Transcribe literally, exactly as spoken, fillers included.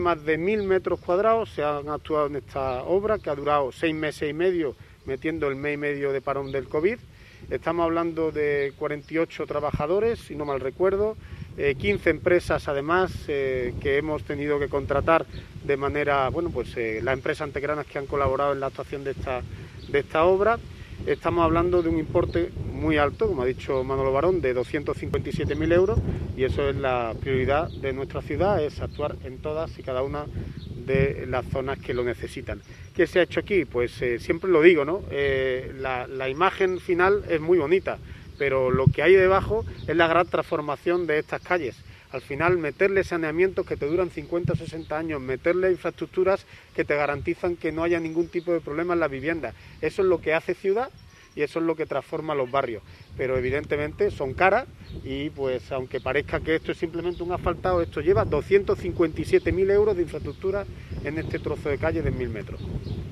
Más de mil metros cuadrados se han actuado en esta obra, que ha durado seis meses y medio, metiendo el mes y medio de parón del COVID. Estamos hablando de cuarenta y ocho trabajadores, si no mal recuerdo, eh, quince empresas además eh, que hemos tenido que contratar de manera, bueno, pues eh, las empresas antequeranas que han colaborado en la actuación de esta, de esta obra. Estamos hablando de un importe muy alto, como ha dicho Manolo Barón, de doscientos cincuenta y siete mil euros, y eso es la prioridad de nuestra ciudad, es actuar en todas y cada una de las zonas que lo necesitan. ¿Qué se ha hecho aquí? Pues eh, siempre lo digo, ¿no? Eh, la, la imagen final es muy bonita, pero lo que hay debajo es la gran transformación de estas calles. Al final, meterle saneamientos que te duran cincuenta o sesenta años, meterle infraestructuras que te garantizan que no haya ningún tipo de problema en la vivienda. Eso es lo que hace ciudad y eso es lo que transforma los barrios. Pero evidentemente son caras y pues aunque parezca que esto es simplemente un asfaltado, esto lleva doscientos cincuenta y siete mil euros de infraestructura en este trozo de calle de mil metros.